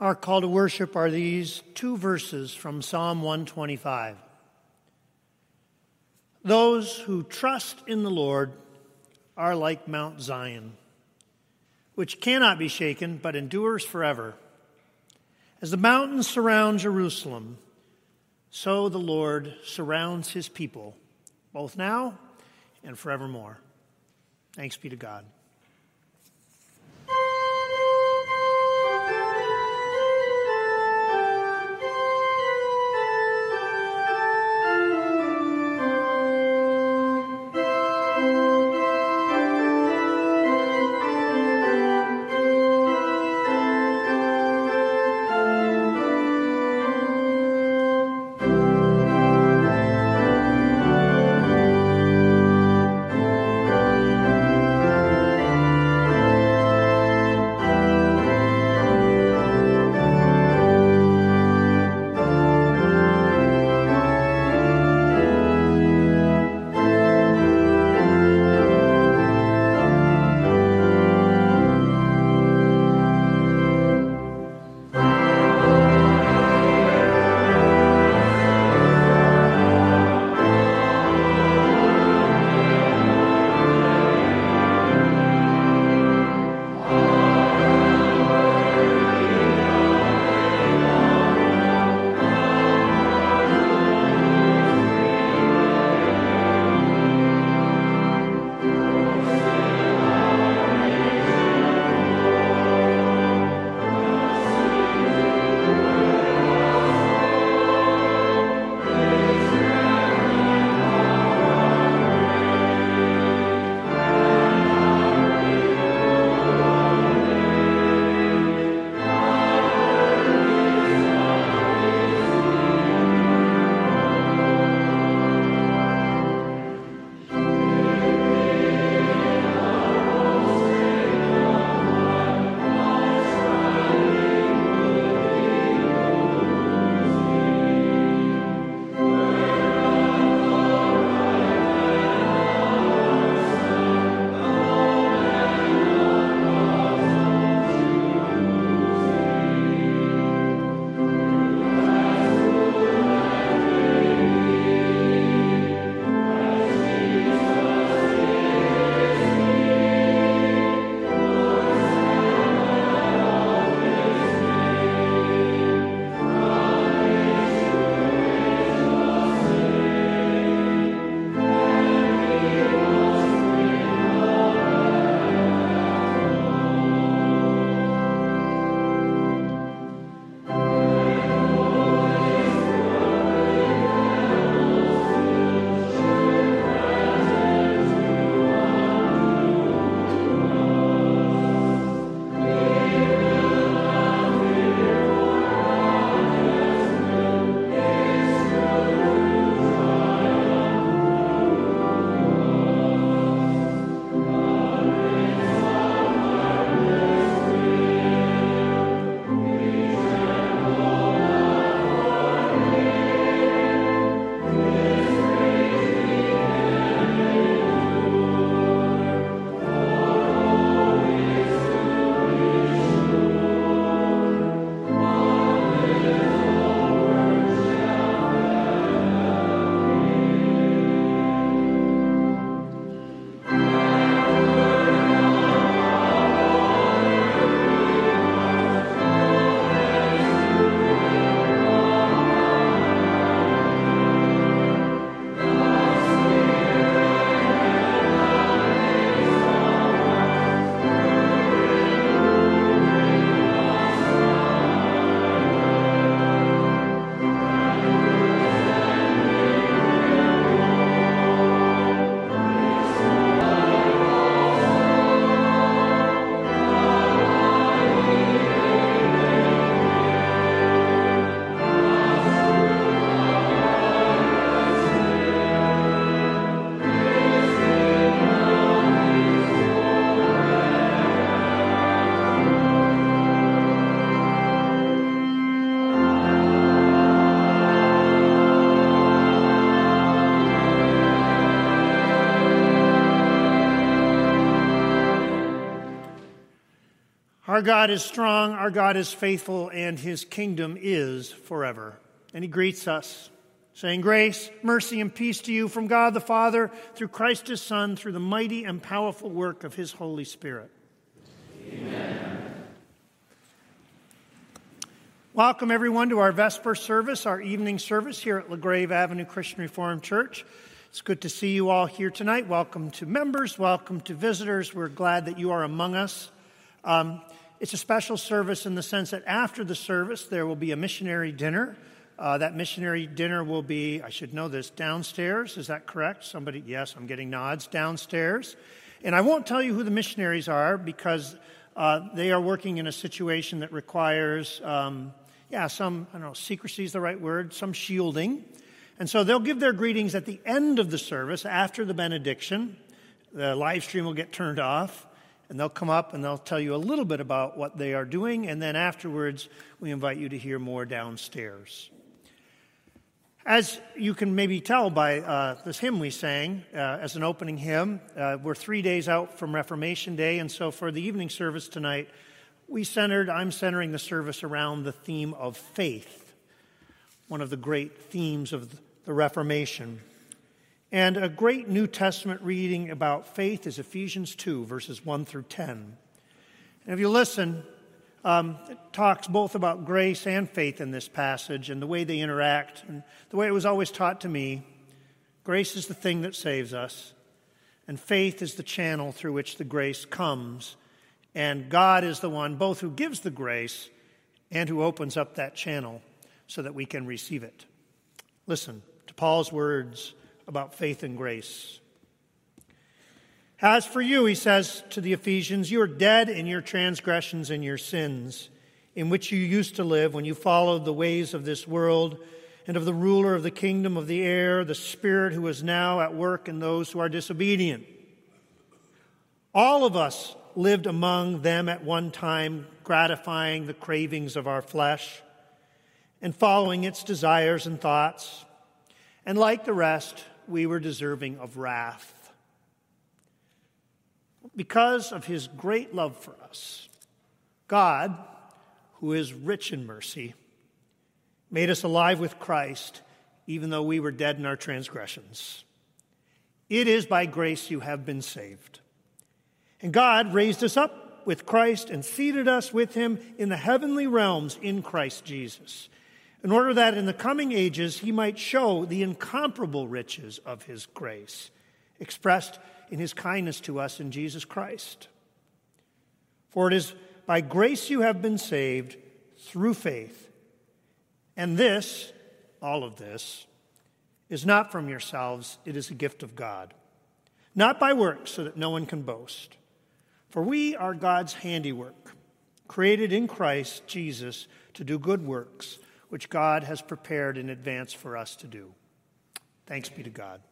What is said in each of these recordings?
Our call to worship are these two verses from Psalm 125. Those who trust in the Lord are like Mount Zion, which cannot be shaken but endures forever. As the mountains surround Jerusalem, so the Lord surrounds his people, both now and forevermore. Thanks be to God. Our God is strong, our God is faithful, and his kingdom is forever. And he greets us, saying, grace, mercy, and peace to you from God the Father, through Christ his Son, through the mighty and powerful work of his Holy Spirit. Amen. Welcome, everyone, to our Vesper service, our evening service here at LaGrave Avenue Christian Reformed Church. It's good to see you all here tonight. Welcome to members, welcome to visitors. We're glad that you are among us. It's a special service in the sense that after the service, there will be a missionary dinner. That missionary dinner will be, I should know this, downstairs. Is that correct? Somebody, yes, I'm getting nods, downstairs. And I won't tell you who the missionaries are because they are working in a situation that requires, some, I don't know, secrecy is the right word, some shielding. And so they'll give their greetings at the end of the service, after the benediction. The live stream will get turned off. And they'll come up and they'll tell you a little bit about what they are doing. And then afterwards, we invite you to hear more downstairs. As you can maybe tell by this hymn we sang as an opening hymn, we're 3 days out from Reformation Day. And so for the evening service tonight, I'm centering the service around the theme of faith, one of the great themes of the Reformation. And a great New Testament reading about faith is Ephesians 2, verses 1 through 10. And if you listen, it talks both about grace and faith in this passage and the way they interact. And the way it was always taught to me, grace is the thing that saves us, and faith is the channel through which the grace comes. And God is the one both who gives the grace and who opens up that channel so that we can receive it. Listen to Paul's words about faith and grace. As for you, he says to the Ephesians, you are dead in your transgressions and your sins, in which you used to live when you followed the ways of this world and of the ruler of the kingdom of the air, the Spirit who is now at work in those who are disobedient. All of us lived among them at one time, gratifying the cravings of our flesh and following its desires and thoughts. And like the rest, we were deserving of wrath. Because of his great love for us, God, who is rich in mercy, made us alive with Christ, even though we were dead in our transgressions. It is by grace you have been saved. And God raised us up with Christ and seated us with him in the heavenly realms in Christ Jesus, in order that in the coming ages he might show the incomparable riches of his grace, expressed in his kindness to us in Jesus Christ. For it is by grace you have been saved through faith. And this, all of this, is not from yourselves, it is a gift of God. Not by works, so that no one can boast. For we are God's handiwork, created in Christ Jesus to do good works, which God has prepared in advance for us to do. Thanks be to God.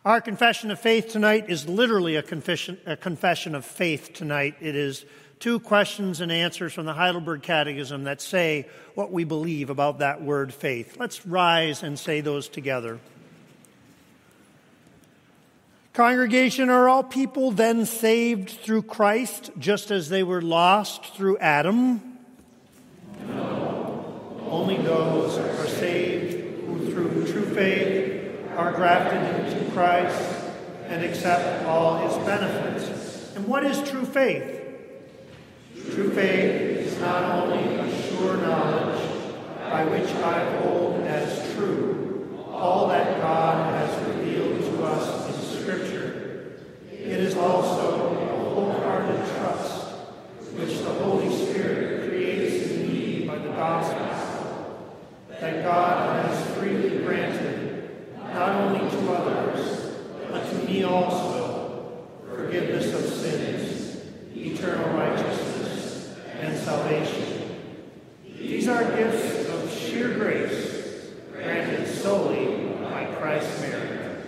Our confession of faith tonight is literally a confession of faith tonight. It is 2 questions and answers from the Heidelberg Catechism that say what we believe about that word faith. Let's rise and say those together. Congregation, are all people then saved through Christ, just as they were lost through Adam? No. Only those are saved who through true faith are grafted into Christ and accept all his benefits. And what is true faith? True faith is not only a sure knowledge by which I hold as true all that God has revealed to us in Scripture. It is also a wholehearted trust which the Holy Spirit creates in me by the gospel, that God has freely granted not only to others, but to me also, forgiveness of sins, eternal righteousness, and salvation. These are gifts of sheer grace, granted solely by Christ's merit.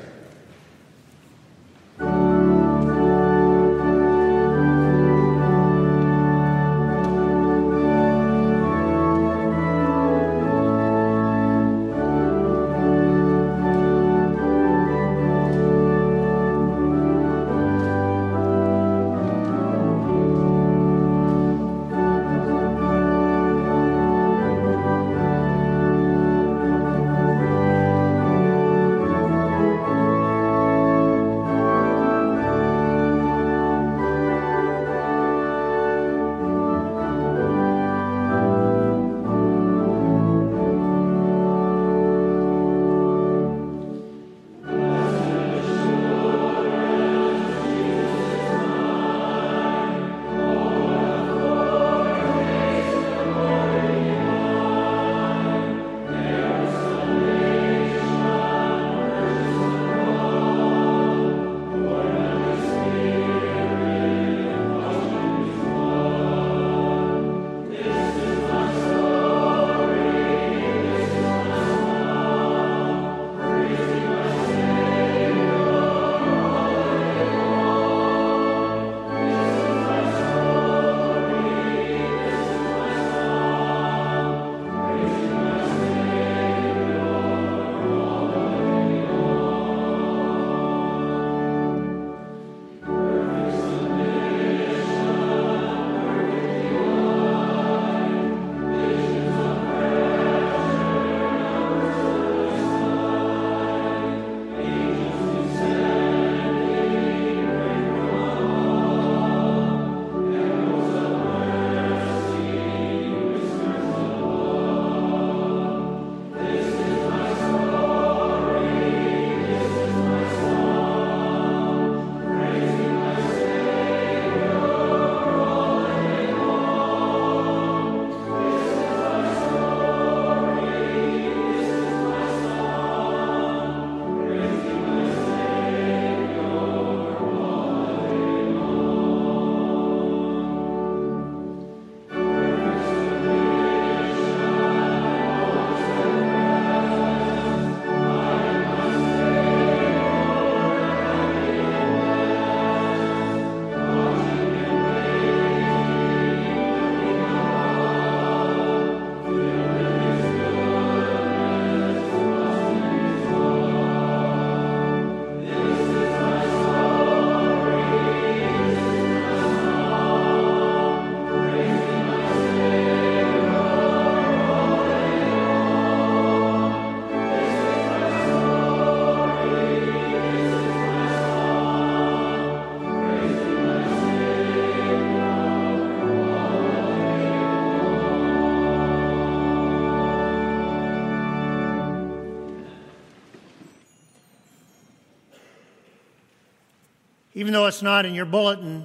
Even though it's not in your bulletin,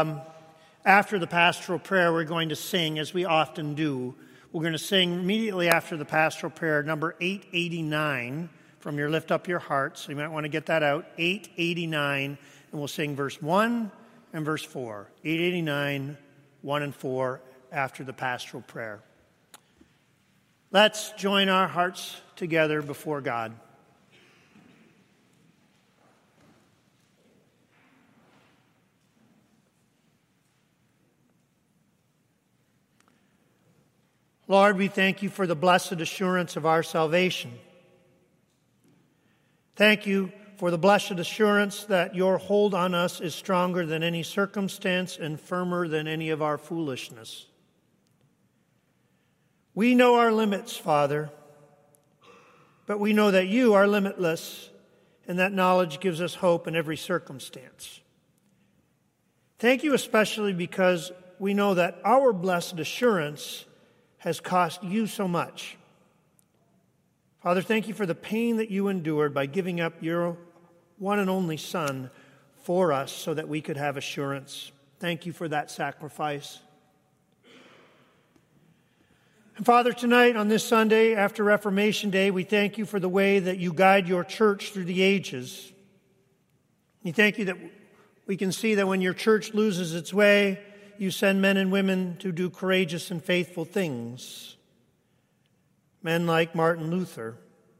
after the pastoral prayer, we're going to sing, as we often do. We're going to sing immediately after the pastoral prayer, number 889, from your Lift Up Your Heart. So you might want to get that out, 889, and we'll sing verse 1 and verse 4. 889, 1 and 4, after the pastoral prayer. Let's join our hearts together before God. Lord, we thank you for the blessed assurance of our salvation. Thank you for the blessed assurance that your hold on us is stronger than any circumstance and firmer than any of our foolishness. We know our limits, Father, but we know that you are limitless, and that knowledge gives us hope in every circumstance. Thank you especially because we know that our blessed assurance has cost you so much. Father, thank you for the pain that you endured by giving up your one and only Son for us so that we could have assurance. Thank you for that sacrifice. And Father, tonight on this Sunday after Reformation Day, we thank you for the way that you guide your church through the ages. We thank you that we can see that when your church loses its way, you send men and women to do courageous and faithful things. Men like Martin Luther.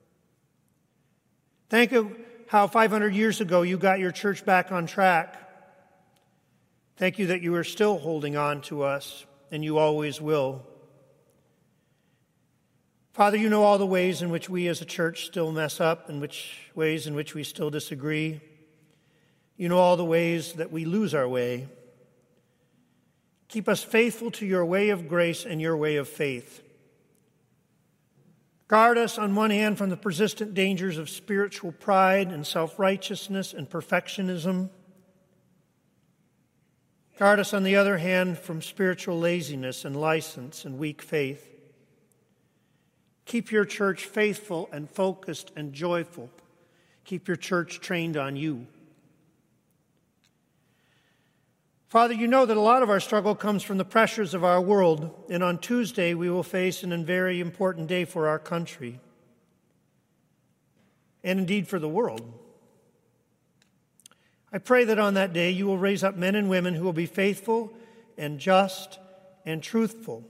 Thank you how 500 years ago you got your church back on track. Thank you that you are still holding on to us, and you always will. Father, you know all the ways in which we as a church still mess up, and ways in which we still disagree. You know all the ways that we lose our way. Keep us faithful to your way of grace and your way of faith. Guard us on one hand from the persistent dangers of spiritual pride and self-righteousness and perfectionism. Guard us on the other hand from spiritual laziness and license and weak faith. Keep your church faithful and focused and joyful. Keep your church trained on you. Father, you know that a lot of our struggle comes from the pressures of our world, and on Tuesday we will face a very important day for our country, and indeed for the world. I pray that on that day you will raise up men and women who will be faithful and just and truthful.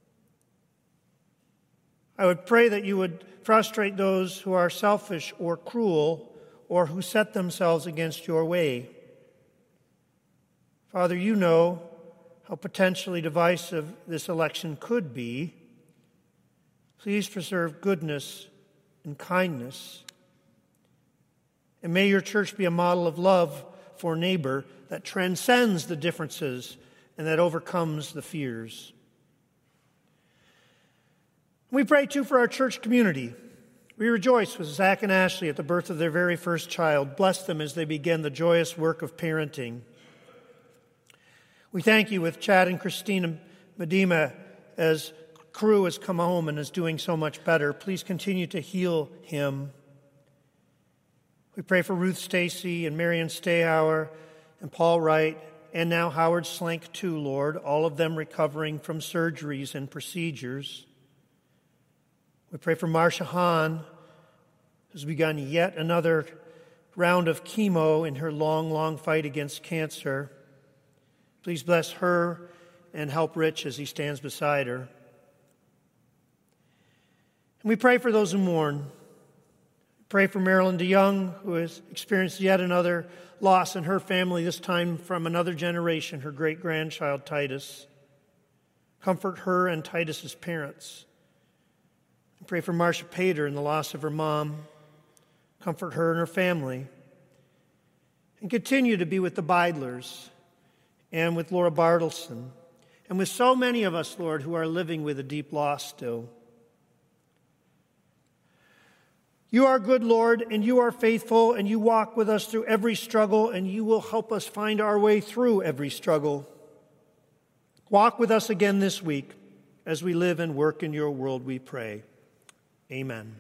I would pray that you would frustrate those who are selfish or cruel or who set themselves against your way. Father, you know how potentially divisive this election could be. Please preserve goodness and kindness. And may your church be a model of love for neighbor that transcends the differences and that overcomes the fears. We pray, too, for our church community. We rejoice with Zach and Ashley at the birth of their very first child. Bless them as they begin the joyous work of parenting. We thank you with Chad and Christina Medema as Crew has come home and is doing so much better. Please continue to heal him. We pray for Ruth Stacy and Marion Stayhauer and Paul Wright and now Howard Slank too, Lord, all of them recovering from surgeries and procedures. We pray for Marcia Hahn, who's begun yet another round of chemo in her long fight against cancer. Please bless her and help Rich as he stands beside her. And we pray for those who mourn. Pray for Marilyn DeYoung, who has experienced yet another loss in her family, this time from another generation, her great-grandchild Titus. Comfort her and Titus's parents. And pray for Marcia Pater and the loss of her mom. Comfort her and her family. And continue to be with the Beidlers and with Laura Bartleson, and with so many of us, Lord, who are living with a deep loss still. You are good, Lord, and you are faithful, and you walk with us through every struggle, and you will help us find our way through every struggle. Walk with us again this week as we live and work in your world, we pray. Amen.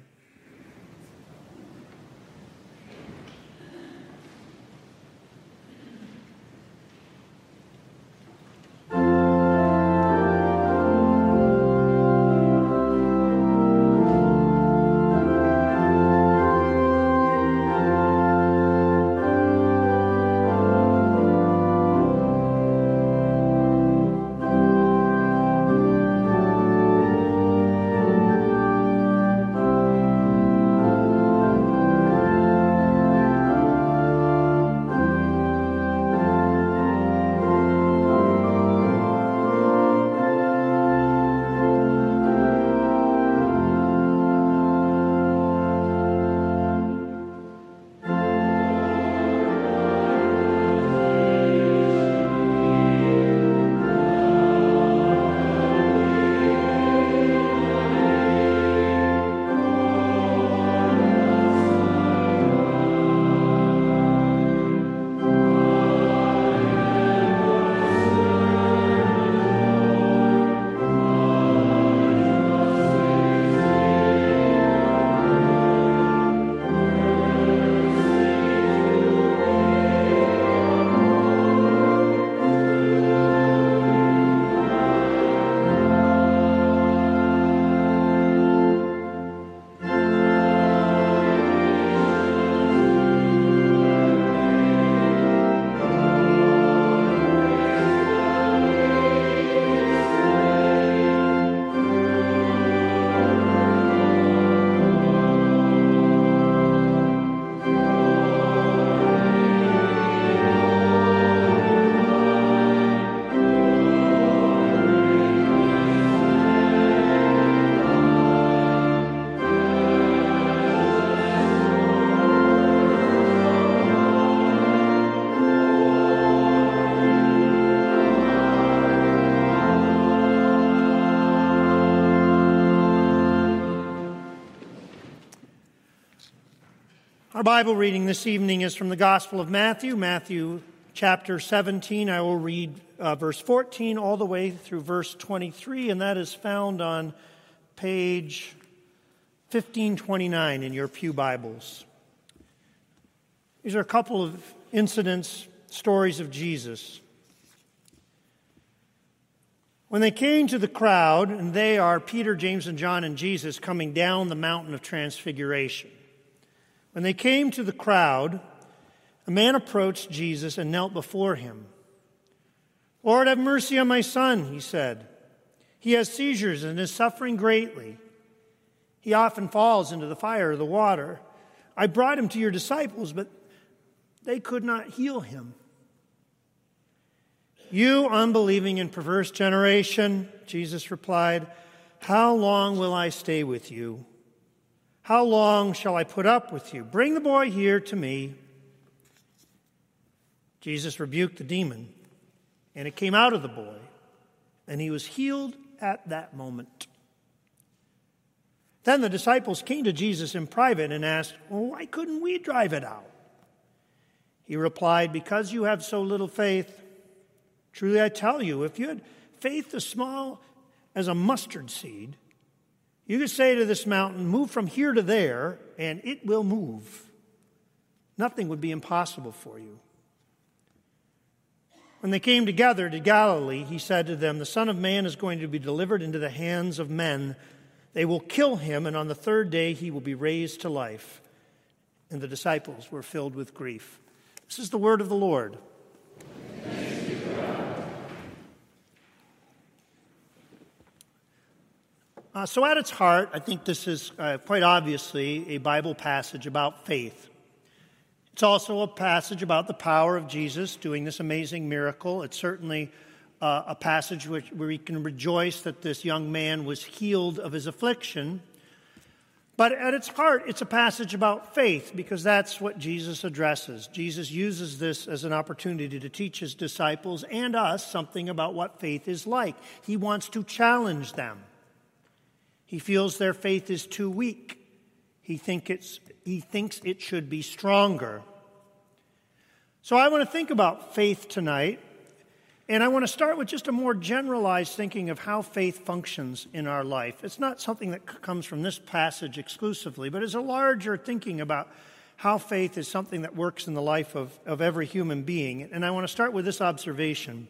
Our Bible reading this evening is from the Gospel of Matthew, Matthew chapter 17. I will read verse 14 all the way through verse 23, and that is found on page 1529 in your pew Bibles. These are a couple of incidents, stories of Jesus. When they came to the crowd, and they are Peter, James, and John, and Jesus coming down the mountain of transfiguration. When they came to the crowd, a man approached Jesus and knelt before him. "Lord, have mercy on my son," he said. "He has seizures and is suffering greatly. He often falls into the fire or the water. I brought him to your disciples, but they could not heal him." "You unbelieving and perverse generation," Jesus replied, "how long will I stay with you? How long shall I put up with you? Bring the boy here to me." Jesus rebuked the demon, and it came out of the boy, and he was healed at that moment. Then the disciples came to Jesus in private and asked, "Well, why couldn't we drive it out?" He replied, "Because you have so little faith. Truly I tell you, if you had faith as small as a mustard seed, you could say to this mountain, 'Move from here to there,' and it will move. Nothing would be impossible for you." When they came together to Galilee, he said to them, "The Son of Man is going to be delivered into the hands of men. They will kill him, and on the third day he will be raised to life." And the disciples were filled with grief. This is the word of the Lord. So at its heart, I think this is quite obviously a Bible passage about faith. It's also a passage about the power of Jesus doing this amazing miracle. It's certainly a passage where we can rejoice that this young man was healed of his affliction. But at its heart, it's a passage about faith because that's what Jesus addresses. Jesus uses this as an opportunity to teach his disciples and us something about what faith is like. He wants to challenge them. He feels their faith is too weak. He thinks it should be stronger. So I want to think about faith tonight, and I want to start with just a more generalized thinking of how faith functions in our life. It's not something that comes from this passage exclusively, but it's a larger thinking about how faith is something that works in the life of every human being. And I want to start with this observation.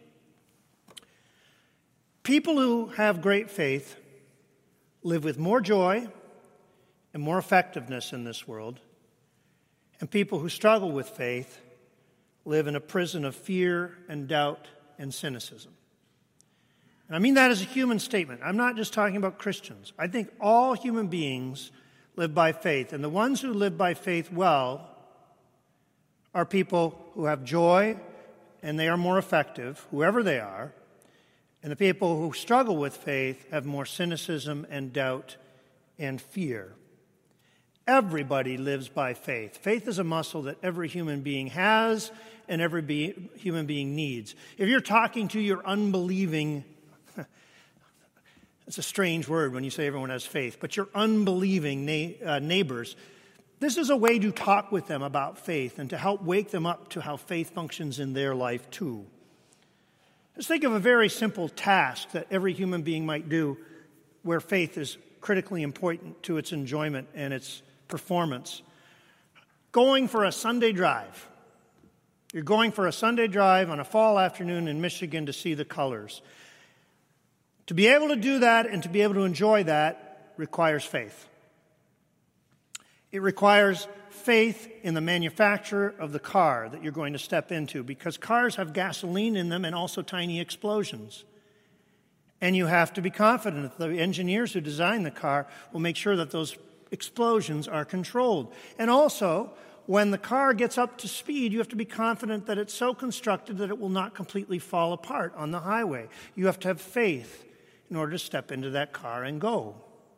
People who have great faith live with more joy and more effectiveness in this world, and people who struggle with faith live in a prison of fear and doubt and cynicism. And I mean that as a human statement. I'm not just talking about Christians. I think all human beings live by faith, and the ones who live by faith well are people who have joy and they are more effective, whoever they are. And the people who struggle with faith have more cynicism and doubt and fear. Everybody lives by faith. Faith is a muscle that every human being has and every human being needs. If you're talking to your unbelieving, it's a strange word when you say everyone has faith, but your unbelieving neighbors, this is a way to talk with them about faith and to help wake them up to how faith functions in their life too. Let's think of a very simple task that every human being might do where faith is critically important to its enjoyment and its performance. Going for a Sunday drive. You're going for a Sunday drive on a fall afternoon in Michigan to see the colors. To be able to do that and to be able to enjoy that requires faith. It requires faith in the manufacturer of the car that you're going to step into, because cars have gasoline in them and also tiny explosions. And you have to be confident that the engineers who design the car will make sure that those explosions are controlled. And also, when the car gets up to speed, you have to be confident that it's so constructed that it will not completely fall apart on the highway. You have to have faith in order to step into that car and go.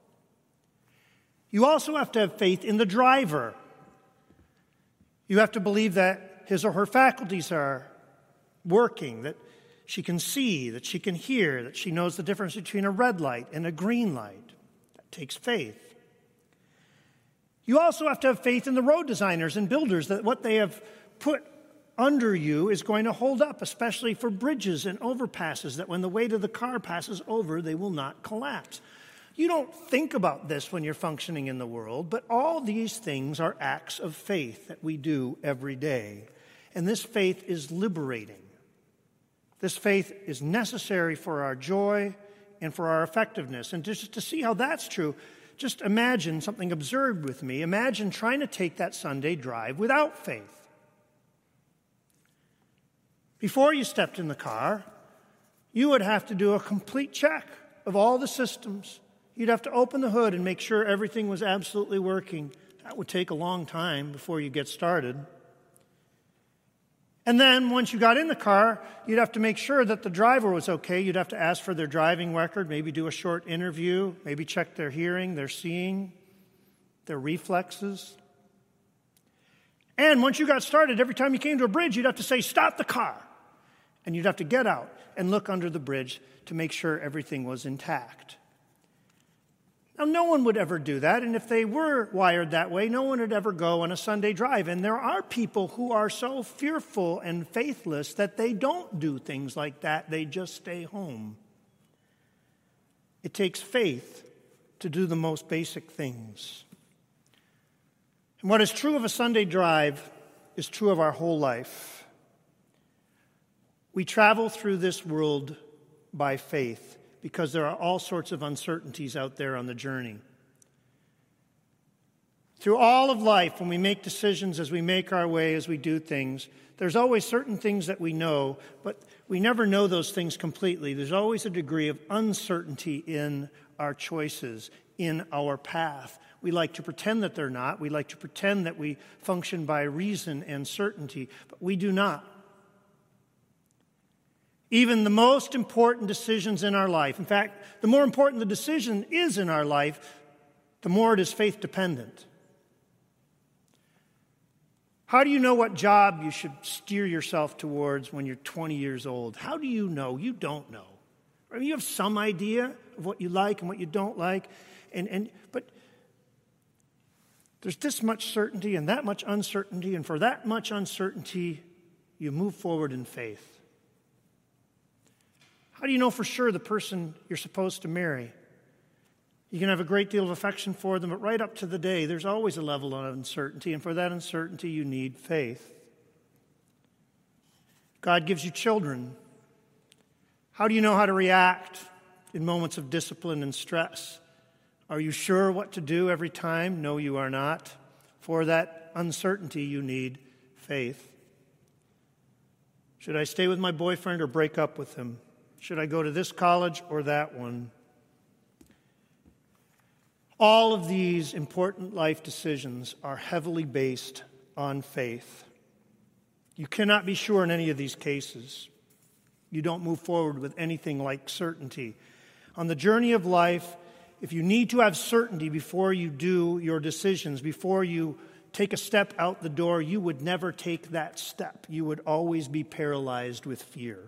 You also have to have faith in the driver. You have to believe that his or her faculties are working, that she can see, that she can hear, that she knows the difference between a red light and a green light. That takes faith. You also have to have faith in the road designers and builders that what they have put under you is going to hold up, especially for bridges and overpasses, that when the weight of the car passes over, they will not collapse. You don't think about this when you're functioning in the world, but all these things are acts of faith that we do every day. And this faith is liberating. This faith is necessary for our joy and for our effectiveness. And just to see how that's true, just imagine something absurd with me. Imagine trying to take that Sunday drive without faith. Before you stepped in the car, you would have to do a complete check of all the systems. You'd have to open the hood and make sure everything was absolutely working. That would take a long time before you get started. And then once you got in the car, you'd have to make sure that the driver was okay. You'd have to ask for their driving record, maybe do a short interview, maybe check their hearing, their seeing, their reflexes. And once you got started, every time you came to a bridge, you'd have to say, "Stop the car." And you'd have to get out and look under the bridge to make sure everything was intact. Now, no one would ever do that, and if they were wired that way, no one would ever go on a Sunday drive. And there are people who are so fearful and faithless that they don't do things like that. They just stay home. It takes faith to do the most basic things. And what is true of a Sunday drive is true of our whole life. We travel through this world by faith, because there are all sorts of uncertainties out there on the journey. Through all of life, when we make decisions, as we make our way, as we do things, there's always certain things that we know, but we never know those things completely. There's always a degree of uncertainty in our choices, in our path. We like to pretend that they're not. We like to pretend that we function by reason and certainty, but we do not. Even the most important decisions in our life, in fact, the more important the decision is in our life, the more it is faith dependent. How do you know what job you should steer yourself towards when you're 20 years old? How do you know? You don't know. I mean, you have some idea of what you like and what you don't like, but there's this much certainty and that much uncertainty, and for that much uncertainty, you move forward in faith. How do you know for sure the person you're supposed to marry? You can have a great deal of affection for them, but right up to the day, there's always a level of uncertainty, and for that uncertainty, you need faith. God gives you children. How do you know how to react in moments of discipline and stress? Are you sure what to do every time? No, you are not. For that uncertainty, you need faith. Should I stay with my boyfriend or break up with him? Should I go to this college or that one? All of these important life decisions are heavily based on faith. You cannot be sure in any of these cases. You don't move forward with anything like certainty. On the journey of life, if you need to have certainty before you do your decisions, before you take a step out the door, you would never take that step. You would always be paralyzed with fear.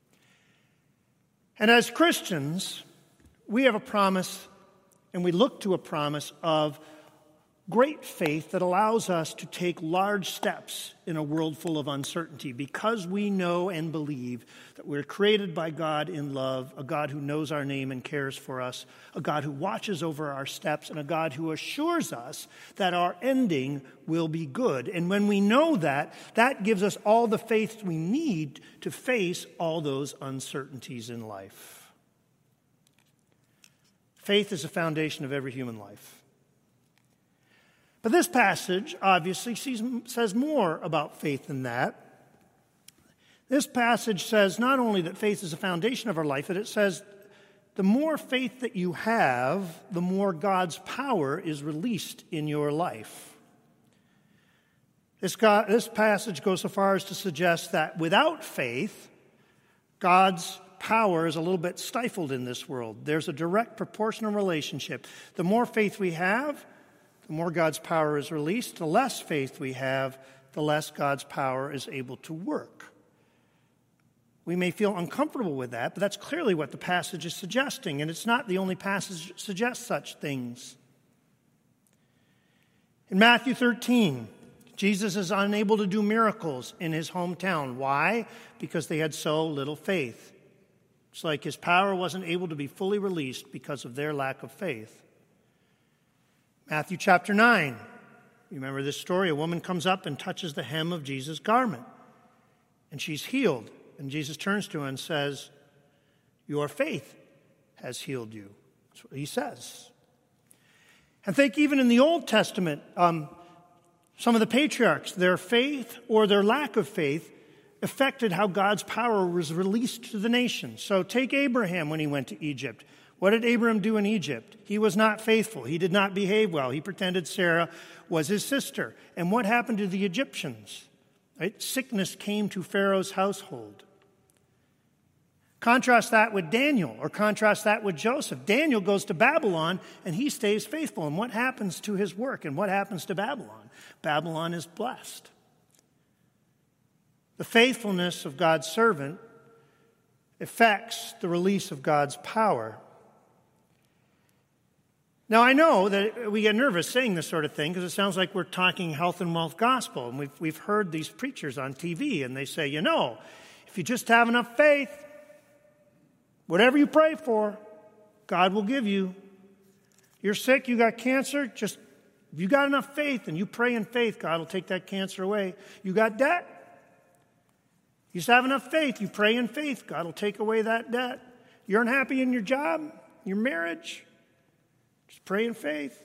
And as Christians, we have a promise, and we look to a promise of great faith that allows us to take large steps in a world full of uncertainty, because we know and believe that we're created by God in love, a God who knows our name and cares for us, a God who watches over our steps, and a God who assures us that our ending will be good. And when we know that, that gives us all the faith we need to face all those uncertainties in life. Faith is the foundation of every human life. But this passage obviously says more about faith than that. This passage says not only that faith is the foundation of our life, but it says the more faith that you have, the more God's power is released in your life. This passage goes so far as to suggest that without faith, God's power is a little bit stifled in this world. There's a direct proportional relationship. The more faith we have, the more God's power is released. The less faith we have, the less God's power is able to work. We may feel uncomfortable with that, but that's clearly what the passage is suggesting, and it's not the only passage that suggests such things. In Matthew 13, Jesus is unable to do miracles in his hometown. Why? Because they had so little faith. It's like his power wasn't able to be fully released because of their lack of faith. Matthew chapter 9. You remember this story? A woman comes up and touches the hem of Jesus' garment, and she's healed. And Jesus turns to her and says, "Your faith has healed you." That's what he says. And think even in the Old Testament, some of the patriarchs, their faith or their lack of faith affected how God's power was released to the nation. So take Abraham when he went to Egypt. What did Abraham do in Egypt? He was not faithful. He did not behave well. He pretended Sarah was his sister. And what happened to the Egyptians? Right? Sickness came to Pharaoh's household. Contrast that with Daniel, or contrast that with Joseph. Daniel goes to Babylon, and he stays faithful. And what happens to his work, and what happens to Babylon? Babylon is blessed. The faithfulness of God's servant affects the release of God's power. Now, I know that we get nervous saying this sort of thing because it sounds like we're talking health and wealth gospel. And we've heard these preachers on TV, and they say, if you just have enough faith, whatever you pray for, God will give you. You're sick, you got cancer, if you got enough faith and you pray in faith, God will take that cancer away. You got debt? You just have enough faith, you pray in faith, God will take away that debt. You're unhappy in your job, your marriage, just pray in faith.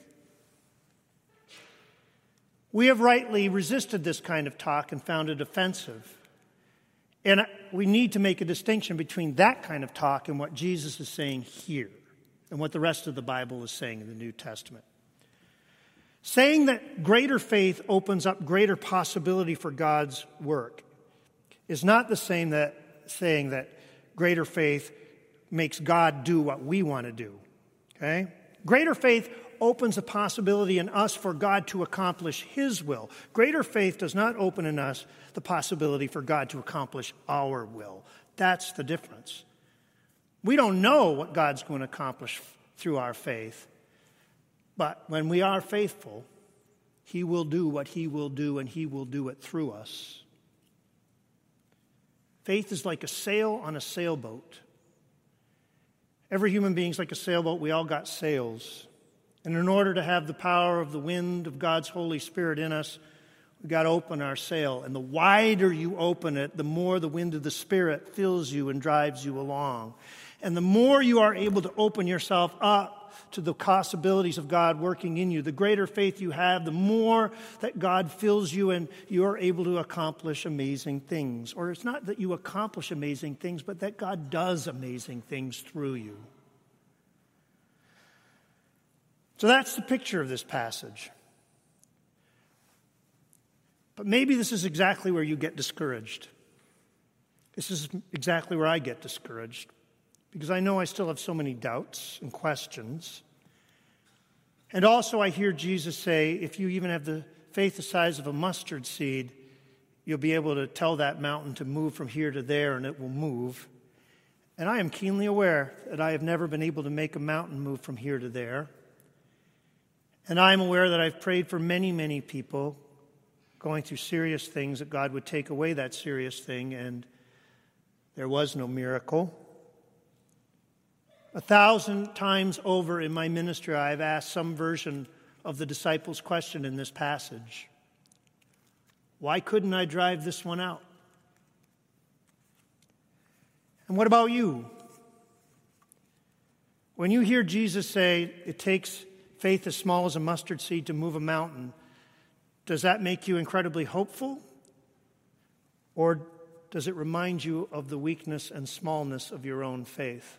We have rightly resisted this kind of talk and found it offensive. And we need to make a distinction between that kind of talk and what Jesus is saying here and what the rest of the Bible is saying in the New Testament. Saying that greater faith opens up greater possibility for God's work is not the same that saying that greater faith makes God do what we want to do. Okay? Greater faith opens a possibility in us for God to accomplish His will. Greater faith does not open in us the possibility for God to accomplish our will. That's the difference. We don't know what God's going to accomplish through our faith, but when we are faithful, He will do what He will do, and He will do it through us. Faith is like a sail on a sailboat. Every human being is like a sailboat. We all got sails. And in order to have the power of the wind of God's Holy Spirit in us, we've got to open our sail. And the wider you open it, the more the wind of the Spirit fills you and drives you along. And the more you are able to open yourself up to the possibilities of God working in you, the greater faith you have, the more that God fills you and you are able to accomplish amazing things. Or it's not that you accomplish amazing things, but that God does amazing things through you. So that's the picture of this passage. But maybe this is exactly where you get discouraged. This is exactly where I get discouraged, because I know I still have so many doubts and questions. And also I hear Jesus say, if you even have the faith the size of a mustard seed, you'll be able to tell that mountain to move from here to there, and it will move. And I am keenly aware that I have never been able to make a mountain move from here to there. And I'm aware that I've prayed for many, many people going through serious things, that God would take away that serious thing, and there was no miracle. 1,000 times over in my ministry, I've asked some version of the disciples' question in this passage. Why couldn't I drive this one out? And what about you? When you hear Jesus say it takes faith as small as a mustard seed to move a mountain, does that make you incredibly hopeful? Or does it remind you of the weakness and smallness of your own faith?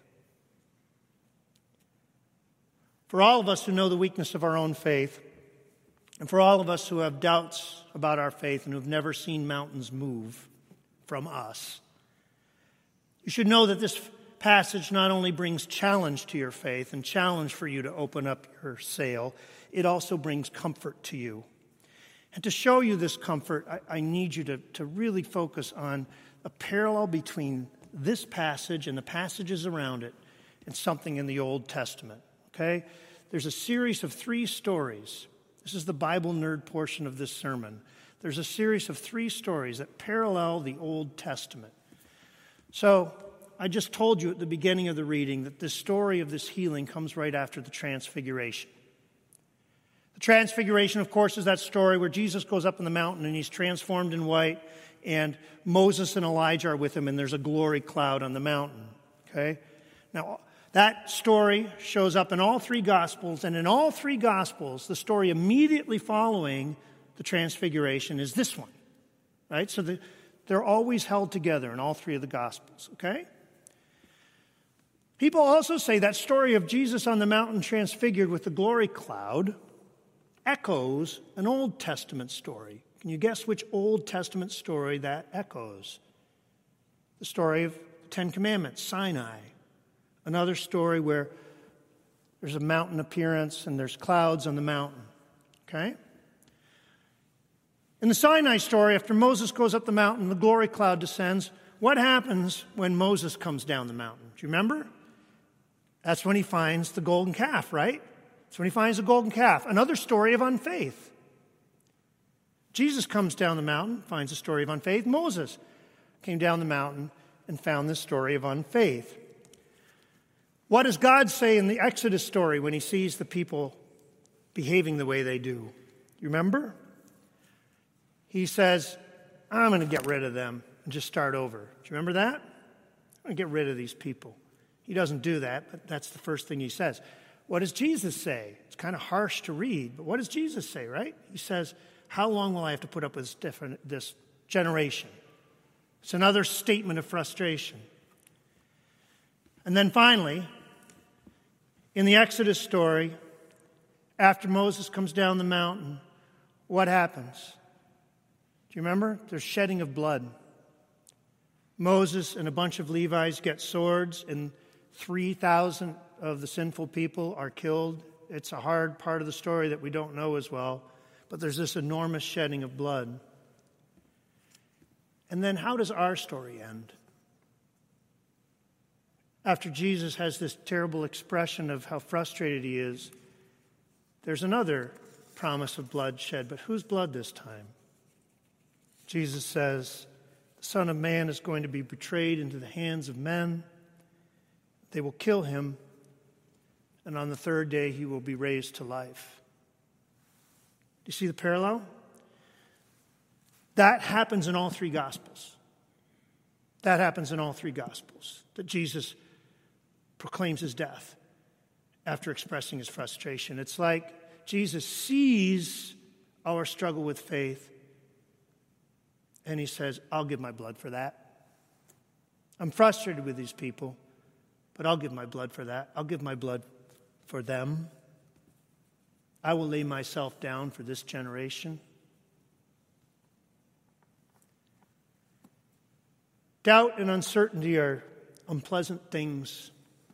For all of us who know the weakness of our own faith, and for all of us who have doubts about our faith and who have never seen mountains move from us, you should know that this passage not only brings challenge to your faith and challenge for you to open up your sail, it also brings comfort to you. And to show you this comfort, I need you to really focus on a parallel between this passage and the passages around it and something in the Old Testament. Okay? There's a series of 3 stories This is the Bible nerd portion of this sermon. There's a series of 3 stories that parallel the Old Testament. So, I just told you at the beginning of the reading that this story of this healing comes right after the Transfiguration. The Transfiguration, of course, is that story where Jesus goes up in the mountain and he's transformed in white, and Moses and Elijah are with him, and there's a glory cloud on the mountain. Okay? Now, that story shows up in all 3 Gospels, and in all 3 Gospels, the story immediately following the Transfiguration is this one. Right? So they're always held together in all 3 of the Gospels. Okay? People also say that story of Jesus on the mountain transfigured with the glory cloud echoes an Old Testament story. Can you guess which Old Testament story that echoes? The story of the 10 Commandments, Sinai. Another story where there's a mountain appearance and there's clouds on the mountain. Okay? In the Sinai story, after Moses goes up the mountain, the glory cloud descends. What happens when Moses comes down the mountain? Do you remember? That's when he finds the golden calf, right? That's when he finds the golden calf. Another story of unfaith. Jesus comes down the mountain, finds a story of unfaith. Moses came down the mountain and found this story of unfaith. What does God say in the Exodus story when he sees the people behaving the way they do? You remember? He says, I'm going to get rid of them and just start over. Do you remember that? I'm going to get rid of these people. He doesn't do that, but that's the first thing he says. What does Jesus say? It's kind of harsh to read, but what does Jesus say, right? He says, how long will I have to put up with this generation? It's another statement of frustration. And then finally, in the Exodus story, after Moses comes down the mountain, what happens? Do you remember? There's shedding of blood. Moses and a bunch of Levites get swords, and 3,000 of the sinful people are killed. It's a hard part of the story that we don't know as well, but there's this enormous shedding of blood. And then how does our story end? After Jesus has this terrible expression of how frustrated he is, there's another promise of bloodshed, but whose blood this time? Jesus says, the Son of Man is going to be betrayed into the hands of men. They will kill him, and on the 3rd day he will be raised to life. Do you see the parallel? That happens in all 3 Gospels. That happens in all 3 Gospels, that Jesus proclaims his death after expressing his frustration. It's like Jesus sees our struggle with faith, and he says, I'll give my blood for that. I'm frustrated with these people, but I'll give my blood for that. I'll give my blood for them. I will lay myself down for this generation. Doubt and uncertainty are unpleasant things.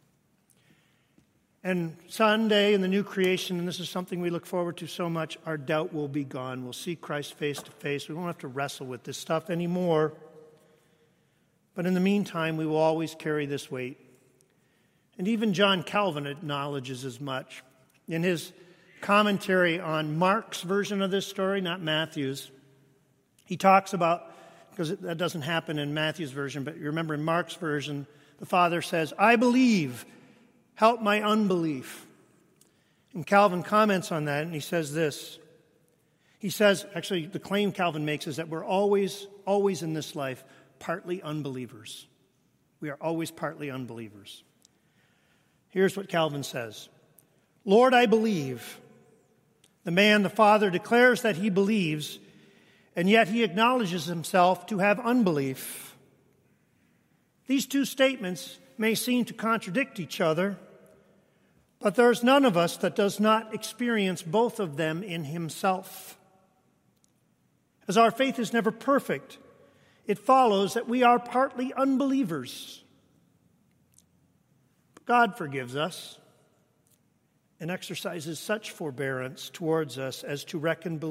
And Sunday in the new creation, and this is something we look forward to so much, our doubt will be gone. We'll see Christ face to face. We won't have to wrestle with this stuff anymore. But in the meantime, we will always carry this weight. And even John Calvin acknowledges as much. In his commentary on Mark's version of this story, not Matthew's, he talks about, because that doesn't happen in Matthew's version, but you remember in Mark's version, the Father says, I believe, help my unbelief. And Calvin comments on that, and he says this. He says, actually, the claim Calvin makes is that we're always in this life partly unbelievers. We are always partly unbelievers. Here's what Calvin says. Lord, I believe. The man, the Father, declares that he believes, and yet he acknowledges himself to have unbelief. These 2 statements may seem to contradict each other, but there's none of us that does not experience both of them in himself. As our faith is never perfect, it follows that we are partly unbelievers. God forgives us and exercises such forbearance towards us as to reckon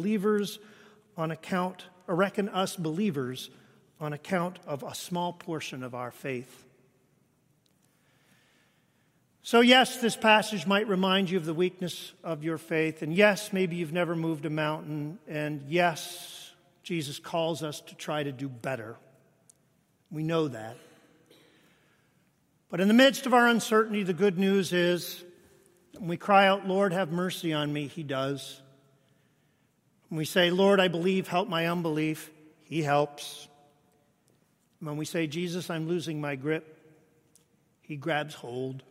us believers on account of a small portion of our faith. So yes, this passage might remind you of the weakness of your faith. And yes, maybe you've never moved a mountain. And yes, Jesus calls us to try to do better. We know that. But in the midst of our uncertainty, the good news is when we cry out, Lord, have mercy on me, he does. When we say, Lord, I believe, help my unbelief, he helps. When we say, Jesus, I'm losing my grip, he grabs hold.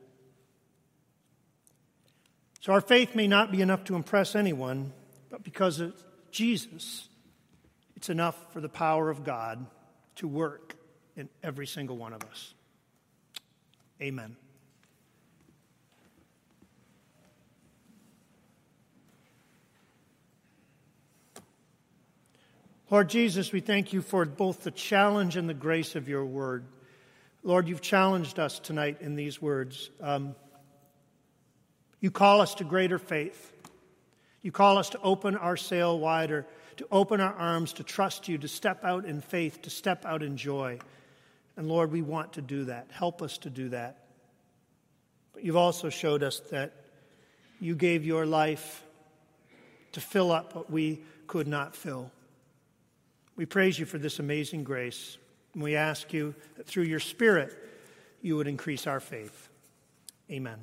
So our faith may not be enough to impress anyone, but because of Jesus, it's enough for the power of God to work in every single one of us. Amen. Lord Jesus, we thank you for both the challenge and the grace of your word. Lord, you've challenged us tonight in these words. You call us to greater faith. You call us to open our sail wider, to open our arms, to trust you, to step out in faith, to step out in joy. And Lord, we want to do that. Help us to do that. But you've also showed us that you gave your life to fill up what we could not fill. We praise you for this amazing grace. And we ask you that through your Spirit, you would increase our faith. Amen.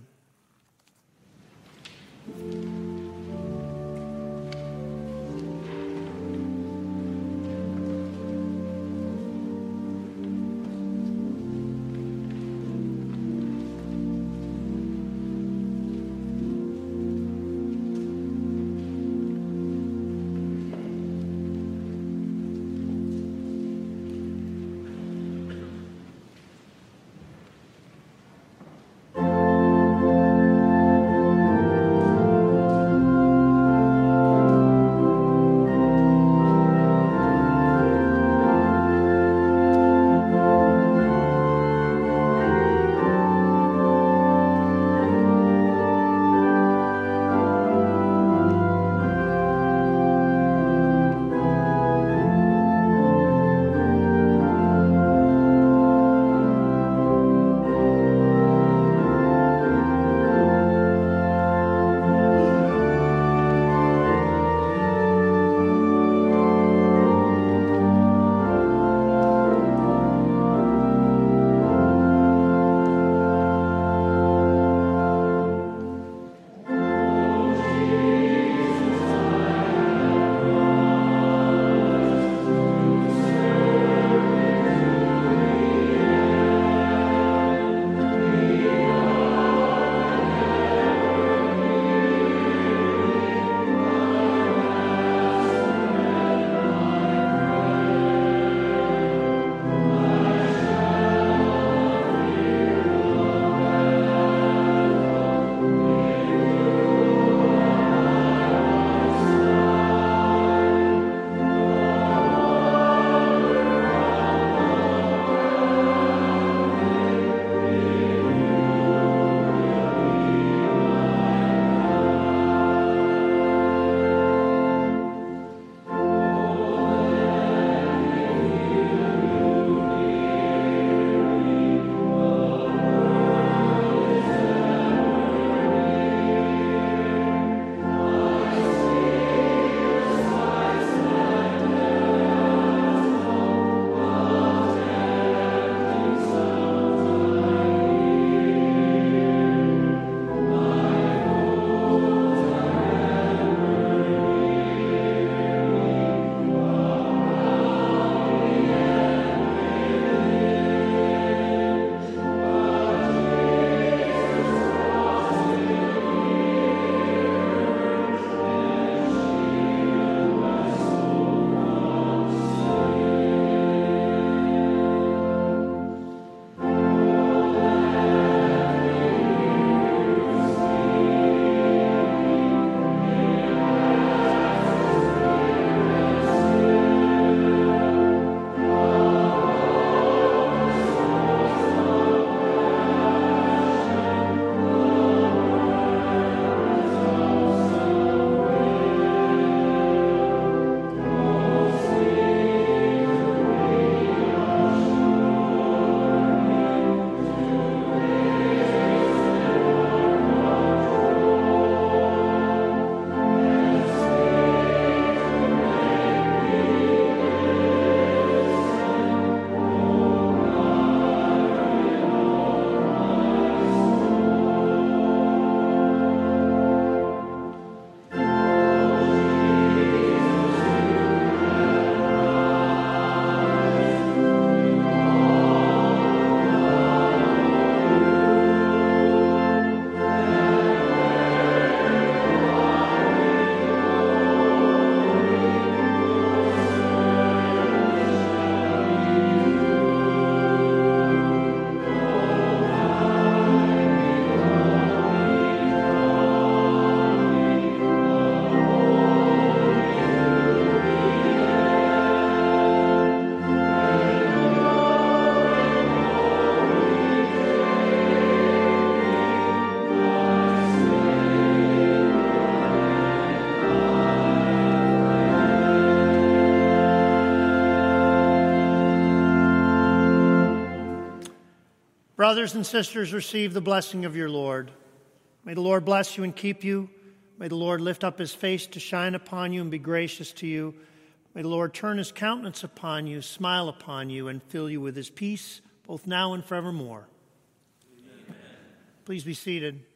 brothers and sisters receive the blessing of your Lord. May the Lord bless you and keep you. May the Lord lift up his face to shine upon you and be gracious to you. May the Lord turn his countenance upon you, smile upon you, and fill you with his peace, both now and forevermore. Amen. Please be seated.